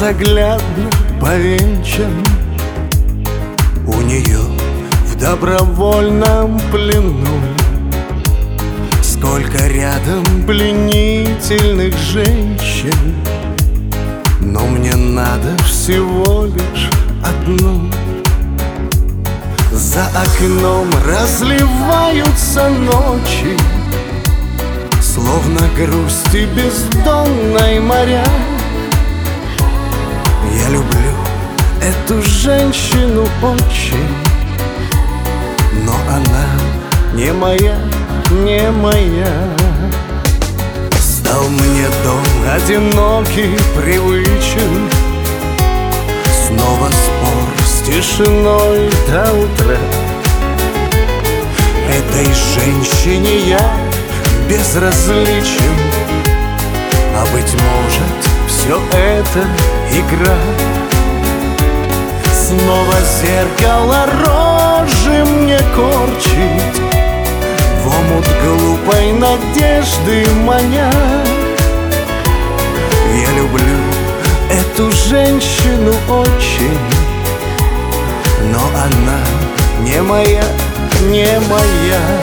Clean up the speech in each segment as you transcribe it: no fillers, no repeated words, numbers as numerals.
безоглядно повенчан. У нее в добровольном плену сколько рядом пленительных женщин, но мне надо всего лишь одну. За окном разливаются ночи, словно грусти бездонной моря. Я люблю эту женщину очень, но она не моя, не моя. Стал мне дом одинокий, привычен, снова спор с тишиной до утра. Этой женщине я безразличен, а быть может, все это игра. Снова зеркало рожи мне корчит, в омут глупой надежды маня. Я люблю эту женщину очень, но она не моя, не моя.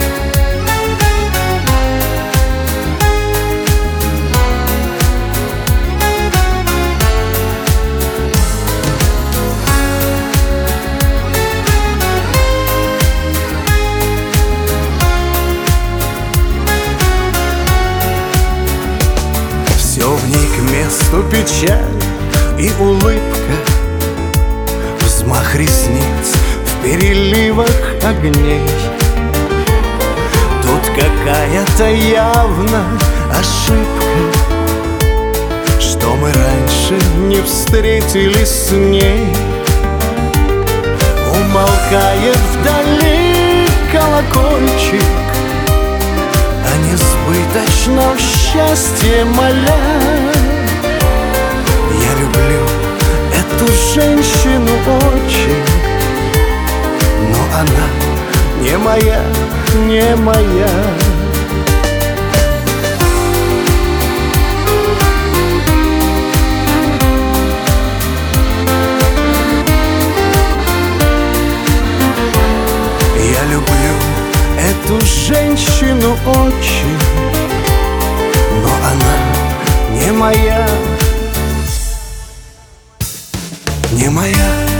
Все в ней к месту печаль и улыбка, взмах ресниц в переливах огней. Тут какая-то явно ошибка, что мы раньше не встретились с ней. Умолкает вдали колокольчик, о несбыточном счастье моля. Я люблю эту женщину очень, но она не моя, не моя. Я люблю эту женщину очень, но она не моя, не моя.